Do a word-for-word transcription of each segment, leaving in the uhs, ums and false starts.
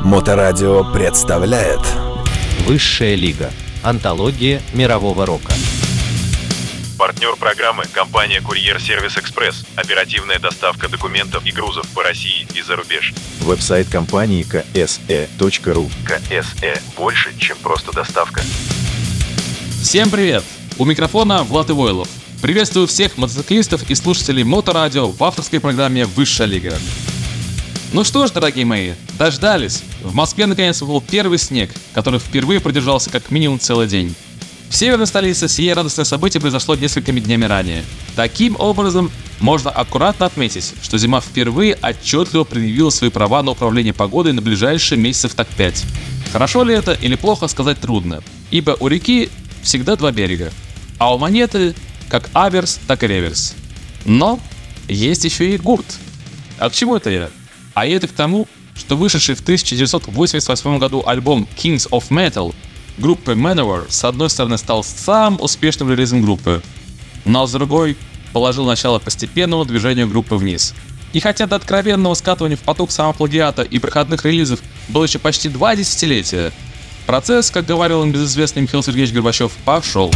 Моторадио представляет Высшая лига. Антология мирового рока. Партнер программы – компания «Курьер-сервис Экспресс». Оперативная доставка документов и грузов по России и за рубеж. Веб-сайт компании ка эс э точка ру. КСЭ – больше, чем просто доставка. Всем привет! У микрофона Влад Ивойлов. Приветствую всех мотоциклистов и слушателей Моторадио в авторской программе «Высшая лига». Ну что ж, дорогие мои, дождались. В Москве наконец выпал первый снег, который впервые продержался как минимум целый день. В северной столице сие радостное событие произошло несколькими днями ранее. Таким образом, можно аккуратно отметить, что зима впервые отчетливо предъявила свои права на управление погодой на ближайшие месяцев так пять. Хорошо ли это или плохо, сказать трудно, ибо у реки всегда два берега, а у монеты как аверс, так и реверс. Но есть еще и гурт. А к чему это я? А это к тому, что вышедший в тысяча девятьсот восемьдесят восьмом году альбом Kings of Metal группы Manowar с одной стороны стал самым успешным релизом группы, но с другой положил начало постепенному движению группы вниз. И хотя до откровенного скатывания в поток самоплагиата и проходных релизов было еще почти два десятилетия, процесс, как говорил им безызвестный Михаил Сергеевич Горбачев, пошел.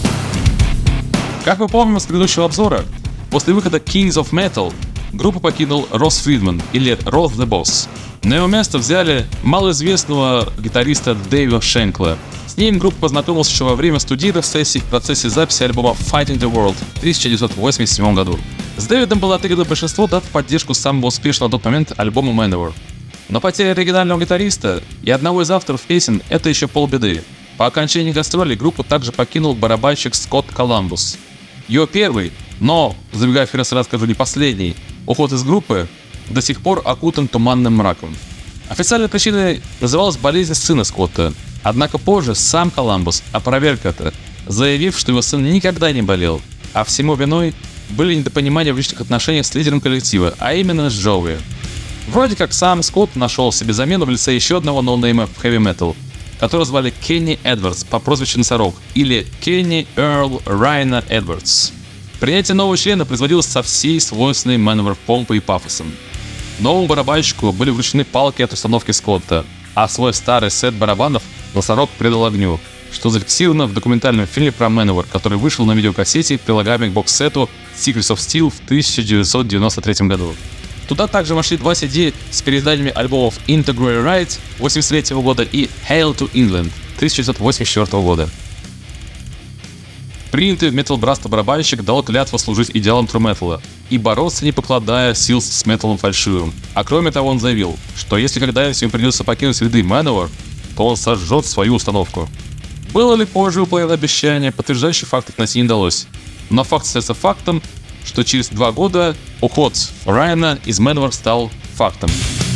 Как мы помним с предыдущего обзора, после выхода Kings of Metal группу покинул Росс Фридман, или Росс The Boss. На его место взяли малоизвестного гитариста Дэйва Шенкла. С ним группа познакомилась еще во время студийных сессий в процессе записи альбома Fighting the World в тысяча девятьсот восемьдесят седьмом году. С Дэвидом было отыграно большинство дат в поддержку самого успешного на тот момент альбома Manowar. Но потеря оригинального гитариста и одного из авторов песен — это еще полбеды. По окончании гастролей группу также покинул барабанщик Скотт Коламбус. Его первый, но, забегая вперед, сразу скажу, не последний, уход из группы до сих пор окутан туманным мраком. Официальной причиной называлась болезнь сына Скотта, однако позже сам Коламбус опроверг это, заявив, что его сын никогда не болел, а всему виной были недопонимания в личных отношениях с лидером коллектива, а именно с Джоуи. Вроде как сам Скотт нашел себе замену в лице еще одного ноунейма в хэви-метал, которого звали Кенни Эдвардс по прозвищу Носорог, или Кенни Эрл Райна Эдвардс. Принятие нового члена производилось со всей свойственной Manowar помпой и пафосом. Новому барабанщику были вручены палки от установки Скотта, а свой старый сет барабанов Носорог предал огню, что зафиксировано в документальном фильме про Manowar, который вышел на видеокассете, прилагаемой к бокс-сету Secrets of Steel в тысяча девятьсот девяносто третьем году. Туда также вошли два си ди с переизданиями альбомов Integrity Ride восемьдесят третьего года и Hail to England тысяча девятьсот восемьдесят четвертого года. Принятый в метал-братство барабанщик дал клятву служить идеалам тру-металла и бороться, не покладая сил с металлом фальшивым. А кроме того, он заявил, что если когда-нибудь ему придется покинуть ряды Manowar, то он сожжет свою установку. Было ли позже выполнено обещание, подтверждающий факт найти не удалось. Но факт остается фактом, что через два года уход Райана из Manowar стал фактом.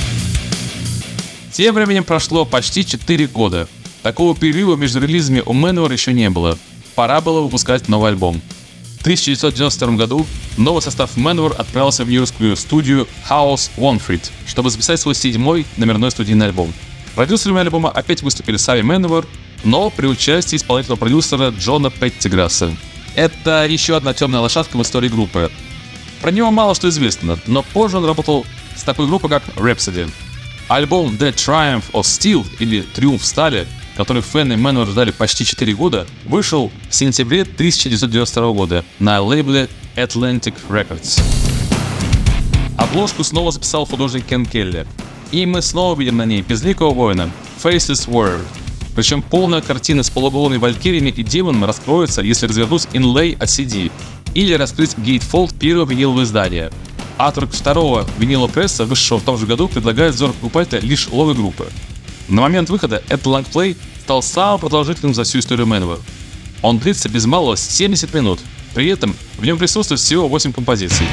Тем временем прошло почти четыре года. Такого перерыва между релизами у Manowar еще не было. Пора было выпускать новый альбом. В тысяча девятьсот девяносто втором году новый состав Manowar отправился в нью-йоркскую студию House Wonfried, чтобы записать свой седьмой номерной студийный альбом. Продюсерами альбома опять выступили сами Manowar, но при участии исполнительного продюсера Джона Петтиграсса. Это еще одна темная лошадка в истории группы. Про него мало что известно, но позже он работал с такой группой, как Rhapsody. Альбом The Triumph of Steel, или Триумф стали, который фэны Manowar ждали почти четыре года, вышел в сентябре тысяча девятьсот девяносто второго года на лейбле Atlantic Records. Обложку снова записал художник Кен Келли, и мы снова видим на ней безликого воина Faceless Warrior. Причем полная картина с полуголыми валькириями и демонами раскроется, если развернуть инлей от си ди или раскрыть гейтфолд первого винилового издания. Автор второго винилового пресса, вышедшего в том же году, предлагает взору покупателя лишь лого группы. На момент выхода этот лонгплей стал самым продолжительным за всю историю Manowar. Он длится без малого семьдесят минут, при этом в нем присутствует всего восемь композиций.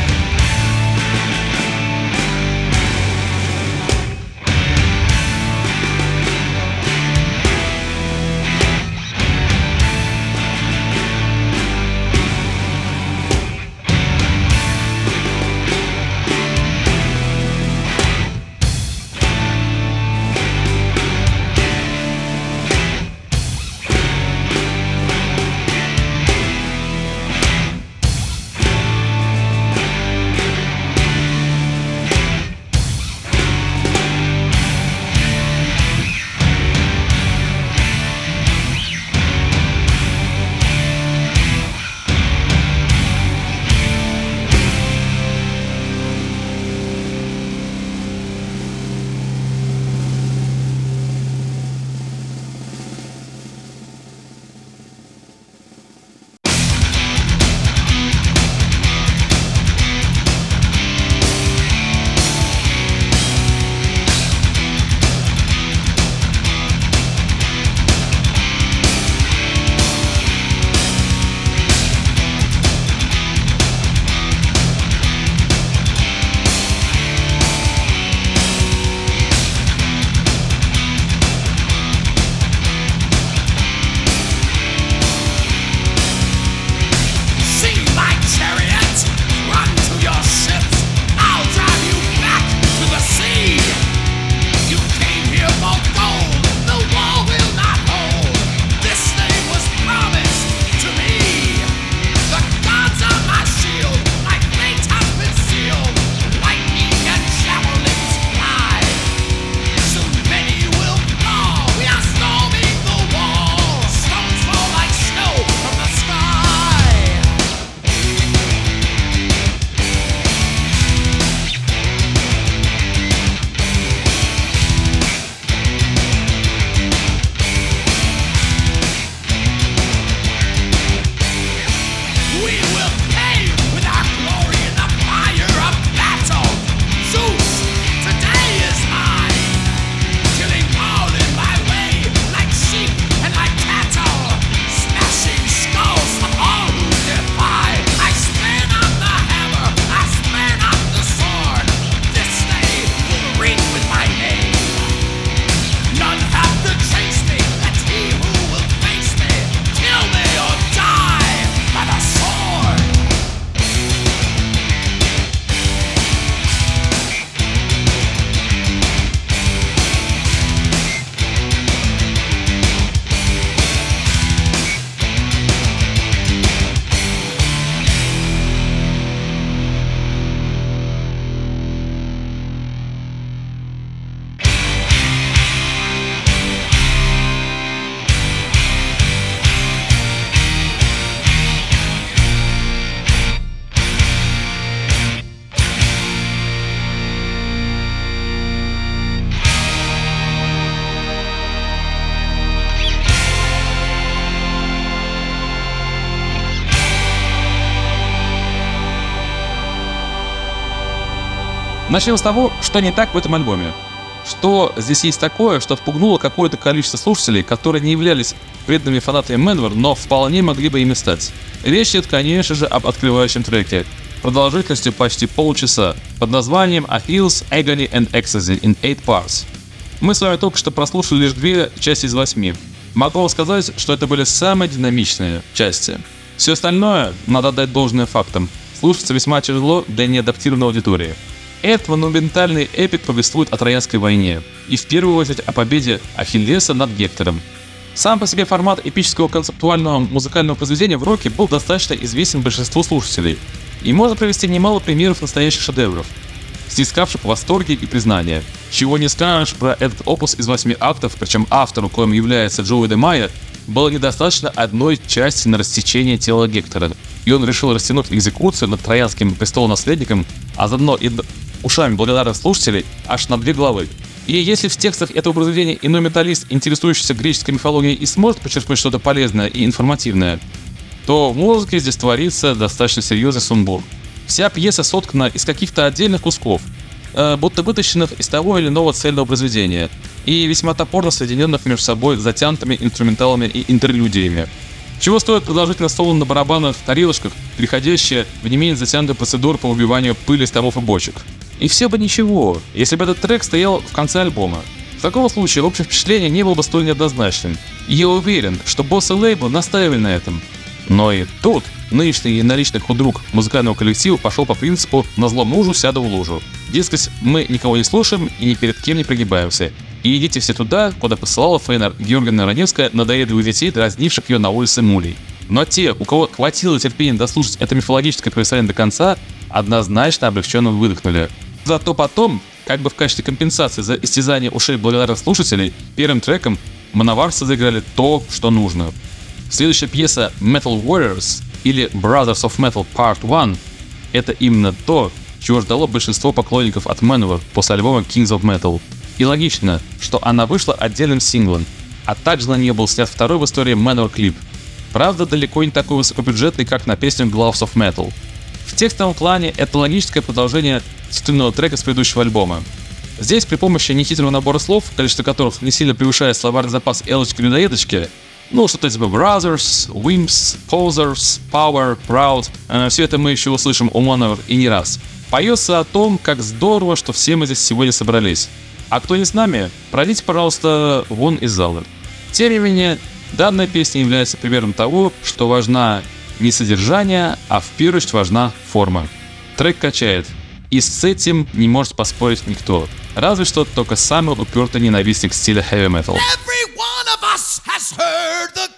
Начнем с того, что не так в этом альбоме. Что здесь есть такое, что отпугнуло какое-то количество слушателей, которые не являлись преданными фанатами Manowar, но вполне могли бы ими стать. Речь идет, конечно же, об открывающем треке, продолжительностью почти полчаса, под названием A Feels, Agony and Ecstasy in eight parts. Мы с вами только что прослушали лишь две части из восьми. Могу вам сказать, что это были самые динамичные части. Все остальное, надо отдать должное фактам, слушается весьма тяжело для неадаптированной аудитории. Этот монументальный эпик повествует о Троянской войне и в первую очередь о победе Ахиллеса над Гектором. Сам по себе формат эпического концептуального музыкального произведения в роке был достаточно известен большинству слушателей, и можно привести немало примеров настоящих шедевров, снискавших восторги и признания. Чего не скажешь про этот опус из восьми актов, причем автору, коим является Джоуи де Майя, было недостаточно одной части на рассечение тела Гектора, и он решил растянуть экзекуцию над троянским престолонаследником, а заодно и ушами благодарных слушателей, аж на две главы. И если в текстах этого произведения иной металлист, интересующийся греческой мифологией, и сможет почерпнуть что-то полезное и информативное, то в музыке здесь творится достаточно серьезный сумбур. Вся пьеса соткана из каких-то отдельных кусков, э, будто вытащенных из того или иного цельного произведения, и весьма топорно соединенных между собой затянутыми инструменталами и интерлюдиями. Чего стоит продолжительное соло на барабанах в тарелочках, переходящее в не менее затянутую процедуру по убиванию пыли с томов и бочек. И все бы ничего, если бы этот трек стоял в конце альбома. В таком случае общее впечатление не было бы столь неоднозначным. И я уверен, что боссы лейбла настаивали на этом. Но и тут нынешний и наличный худрук музыкального коллектива пошел по принципу «назло мужу сяду в лужу». Дескать, мы никого не слушаем и ни перед кем не прогибаемся. И идите все туда, куда посылала Фейнар Георгиевна Раневская надоедливых детей, дразнивших ее на улице мулей. Но те, у кого хватило терпения дослушать это мифологическое повествование до конца, однозначно облегченно выдохнули. Зато потом, как бы в качестве компенсации за истязание ушей благодарных слушателей, первым треком Manowar заиграли то, что нужно. Следующая пьеса Metal Warriors или Brothers of Metal Part один — это именно то, чего ждало большинство поклонников от Manowar после альбома Kings of Metal. И логично, что она вышла отдельным синглом, а также на нее был снят второй в истории Manowar клип. Правда, далеко не такой высокобюджетный, как на песню Gloves of Metal. В текстовом плане это логическое продолжение цитированного трека с предыдущего альбома. Здесь при помощи нехитрого набора слов, количество которых не сильно превышает словарный запас Элочки-людоедочки, ну что-то типа Brothers, Wimps, Posers, Power, Proud, э, все это мы еще услышим у Manowar и не раз. Поется о том, как здорово, что все мы здесь сегодня собрались. А кто не с нами, пройдите, пожалуйста, вон из зала. Тем не менее, данная песня является примером того, что важна не содержание, а в первую очередь важна форма. Трек качает, и с этим не может поспорить никто. Разве что только самый упертый ненавистник стиля heavy metal. Every one of us has heard the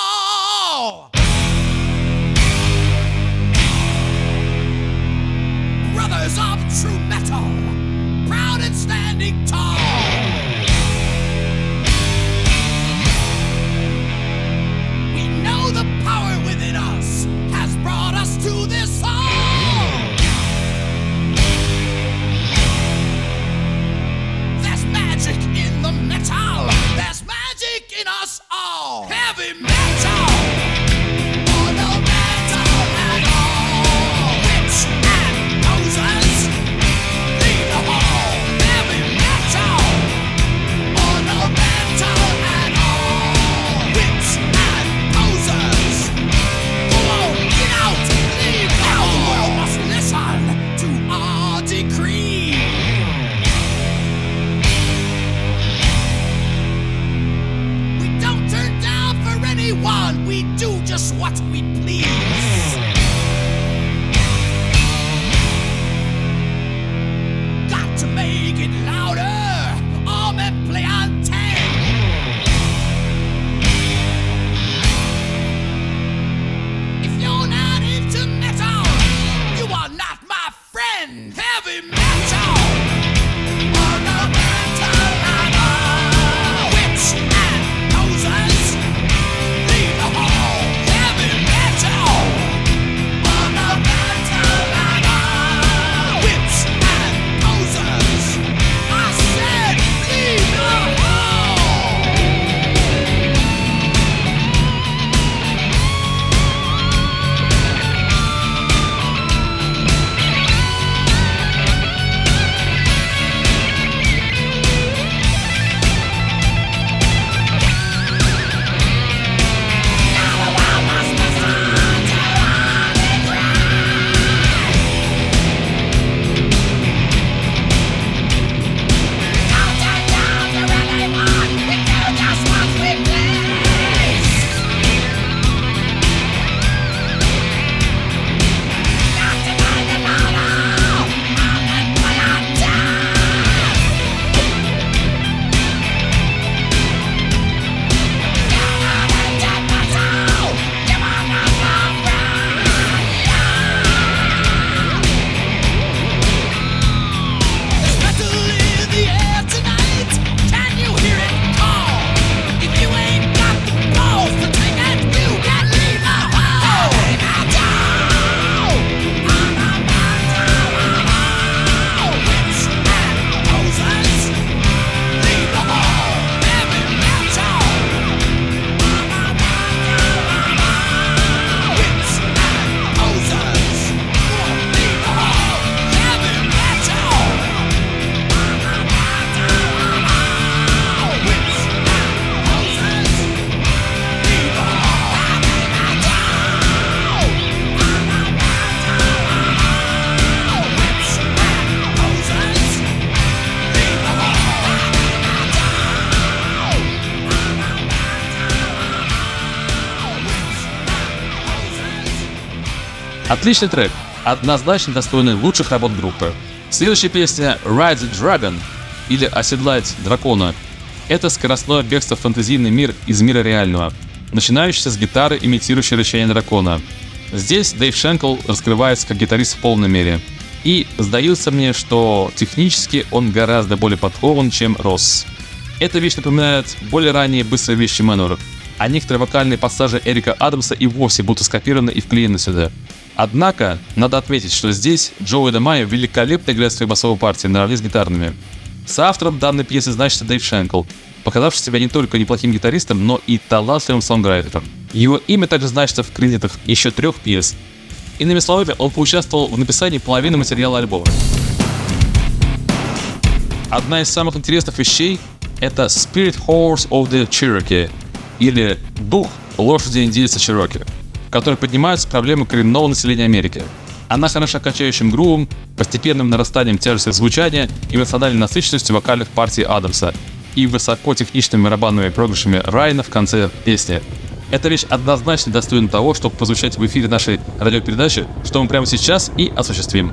call. Brothers of true metal, proud and standing tall. We know the power within us has brought us to this song. There's magic in the metal. There's magic in us all. Heavy metal. Oh, no metal at all. Witch and posers lead the hall. Heavy metal. Oh, no metal at all. Witch and posers. Go on, get out, leave now. The world must listen to our decree. We don't turn down for anyone. We do just what we please. Got to make it louder. Arm and play on ten. If you're not into metal, you are not my friend. Heavy metal. Oh, no metal at all. Witch and posers lead the hall. Heavy metal. Oh, no metal at all. Witch and posers, I said lead the hall. Отличный трек, однозначно достойный лучших работ группы. Следующая песня Ride the Dragon или Оседлать дракона. Это скоростное бегство в фэнтезийный мир из мира реального, начинающийся с гитары, имитирующей рычание дракона. Здесь Дэйв Шенкел раскрывается как гитарист в полной мере. И сдается мне, что технически он гораздо более подкован, чем Росс. Эта вещь напоминает более ранние быстрые вещи Мэнура, а некоторые вокальные пассажи Эрика Адамса и вовсе будто скопированы и вклеены сюда. Однако, надо отметить, что здесь Джоуи Дамайо великолепно играет свои басовые партии наравне с гитарными. Соавтором данной пьесы значится Дэйв Шенкел, показавший себя не только неплохим гитаристом, но и талантливым сонграйтером. Его имя также значится в кредитах еще трех пьес. Иными словами, он поучаствовал в написании половины материала альбома. Одна из самых интересных вещей — это Spirit Horse of the Cherokee, или Дух лошади индейца Чероки, который поднимается с проблемы коренного населения Америки. Она хороша качающим грувом, постепенным нарастанием тяжести звучания, эмоциональной насыщенностью вокальных партий Адамса и высокотехничными барабанными проигрышами Райана в конце песни. Эта вещь однозначно достойна того, чтобы прозвучать в эфире нашей радиопередачи, что мы прямо сейчас и осуществим.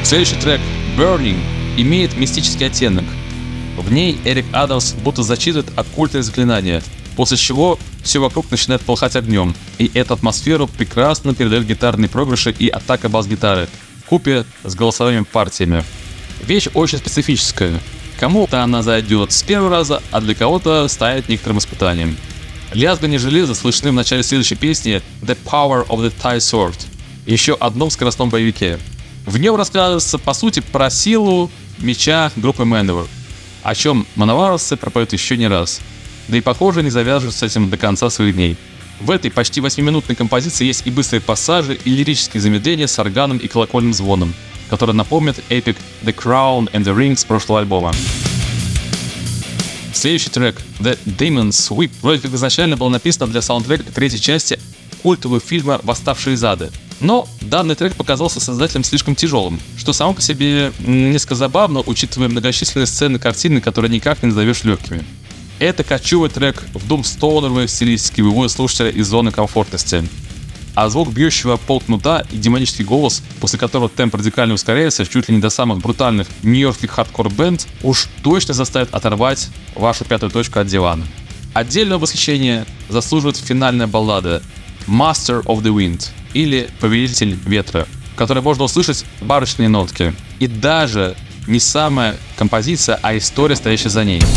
Следующий трек «Burning» имеет мистический оттенок. В ней Эрик Адамс будто зачитывает оккультные заклинания, после чего все вокруг начинает полыхать огнем, и эту атмосферу прекрасно передают гитарные проигрыши и атака бас-гитары, вкупе с голосовыми партиями. Вещь очень специфическая. Кому-то она зайдет с первого раза, а для кого-то станет некоторым испытанием. Лязгание железа слышны в начале следующей песни «The Power of the Tie Sword», еще одном скоростном боевике. В нем рассказывается, по сути, про силу меча группы Manowar, о чем мановаровцы пропоют еще не раз. Да и, похоже, не завяжут с этим до конца своих дней. В этой почти восьмиминутной композиции есть и быстрые пассажи, и лирические замедления с органом и колокольным звоном, которые напомнят эпик The Crown and the Ring с прошлого альбома. Следующий трек The Demon Sweep вроде как изначально был написан для саундтрека третьей части культового фильма «Восставшие из ада». Но данный трек показался создателям слишком тяжелым, что само по себе несколько забавно, учитывая многочисленные сцены картины, которые никак не назовешь легкими. Это кочевый трек в думстоунеровой стилистике, выводит слушателя из зоны комфортности. А звук бьющего пол кнута и демонический голос, после которого темп радикально ускоряется чуть ли не до самых брутальных нью-йоркских хардкор-бэнд, уж точно заставит оторвать вашу пятую точку от дивана. Отдельное восхищение заслуживает финальная баллада «Master of the Wind» или «Повелитель ветра», в которой можно услышать барочные нотки. И даже не самая композиция, а история, стоящая за ней.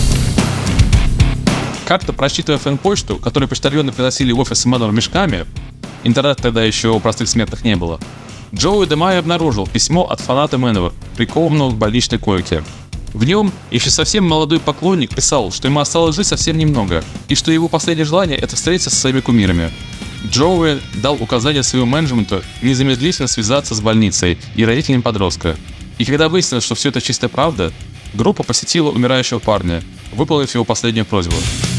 Как-то просчитывая фэн-почту, которую почтальоны приносили в офис Manowar мешками, интернет тогда еще у простых смертных не было, Джоуи Демайо обнаружил письмо от фаната Manowar, прикованного к больничной койке. В нем еще совсем молодой поклонник писал, что ему осталось жить совсем немного, и что его последнее желание — это встретиться со своими кумирами. Джоуи дал указание своему менеджменту незамедлительно связаться с больницей и родителями подростка. И когда выяснилось, что все это чистая правда, группа посетила умирающего парня, выполнив его последнюю просьбу.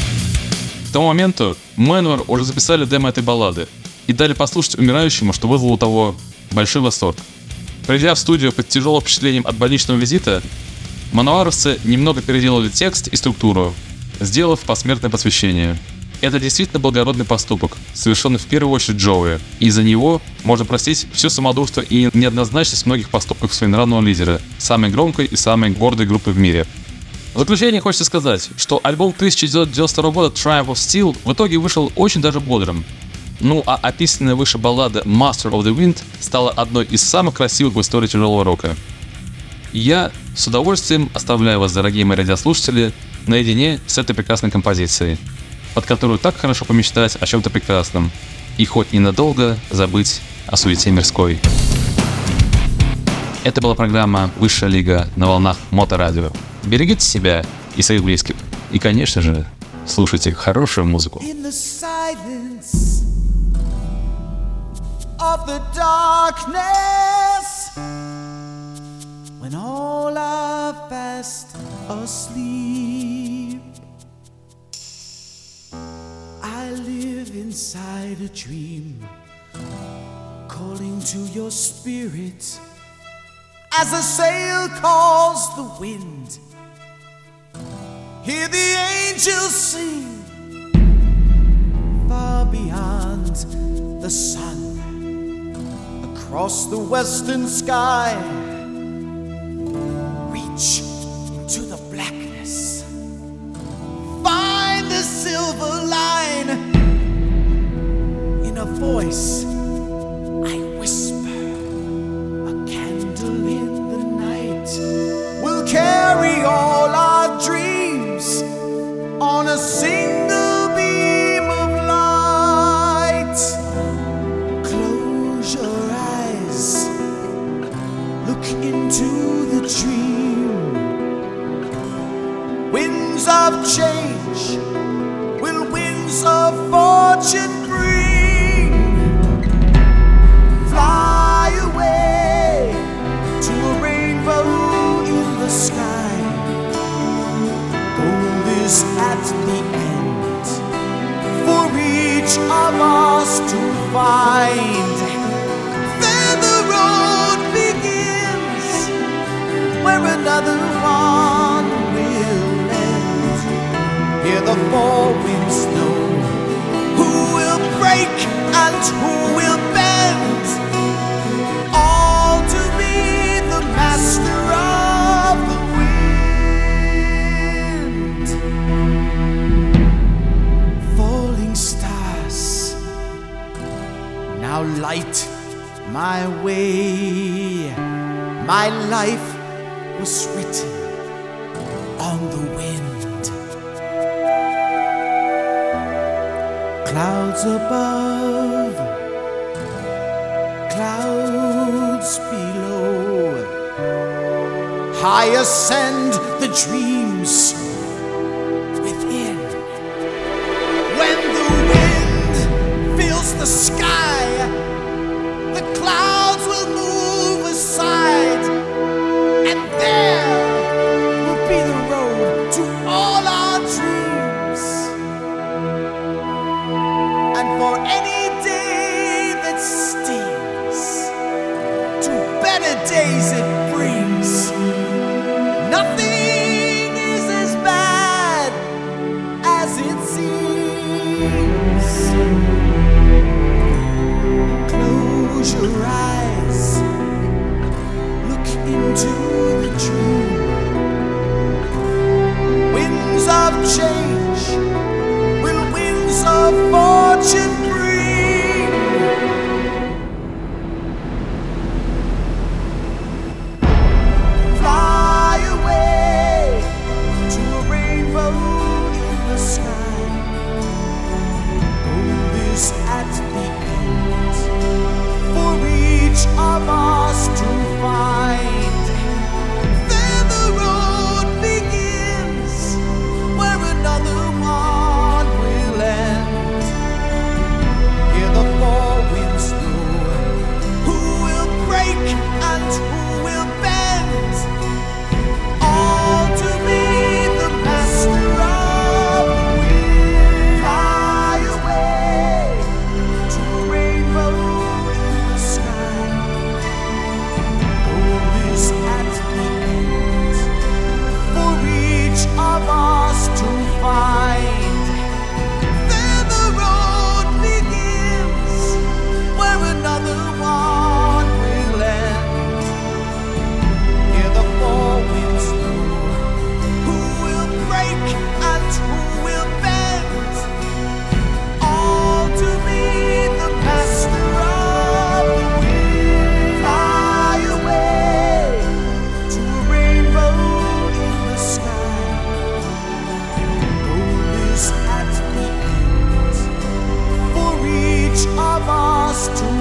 К тому моменту Manowar уже записали демо этой баллады и дали послушать умирающему, что вызвало у того большой восторг. Придя в студию под тяжелым впечатлением от больничного визита, мановаровцы немного переделали текст и структуру, сделав посмертное посвящение. Это действительно благородный поступок, совершенный в первую очередь Джоуи, и из-за него можно простить все самодурство и неоднозначность многих поступков своенравного лидера, самой громкой и самой гордой группы в мире. В заключение хочется сказать, что альбом тысяча девятьсот девяносто второго года Triumph of Steel в итоге вышел очень даже бодрым. Ну а описанная выше баллада Master of the Wind стала одной из самых красивых в истории тяжелого рока. Я с удовольствием оставляю вас, дорогие мои радиослушатели, наедине с этой прекрасной композицией, под которую так хорошо помечтать о чем-то прекрасном и хоть ненадолго забыть о суете мирской. Это была программа «Высшая лига» на волнах Моторадио. Берегите себя и своих близких. И, конечно же, слушайте хорошую музыку. In the silence of the darkness, when all are fast asleep, I live inside a dream, calling to your spirit as a sail calls the wind. Hear the angels sing far beyond the sun, across the western sky. Reach into the blackness, find the silver line. In a voice I whisper, a candle in the night will carry all our dreams on a single beam of light. Close your eyes, look into the dream. Winds of change will winds of fortune bring. Fly away to a rainbow in the sky. Gold is at the end for each of us to find. Then the road begins where another one will end. Hear the four winds know who will break and who will bend. All to be the man my way. My life was written on the wind. Clouds above, clouds below. High ascend the dreams within. When the wind fills the sky, the clouds will move aside, and there will be the road to all our dreams. And for any day that stings, to better days it brings. Nothing is as bad as it seems. Close your eyes, look into the dream. Winds of change will winds of fortune bring. Fly away to a rainbow in the sky. Gold is at the end for each of us to find. Then the road begins where another one will end. Hear the four winds blow. Who will break and who will bend? All to be the master of the wind. Fly away to a rainbow in the sky. Gold is at the end for each of us to find. Then the road begins where another one will end. Hear the four winds blow. Who will break and who will bend? All to be the master of the wind. Fly away to a rainbow in the sky. Gold is at the end for each of us to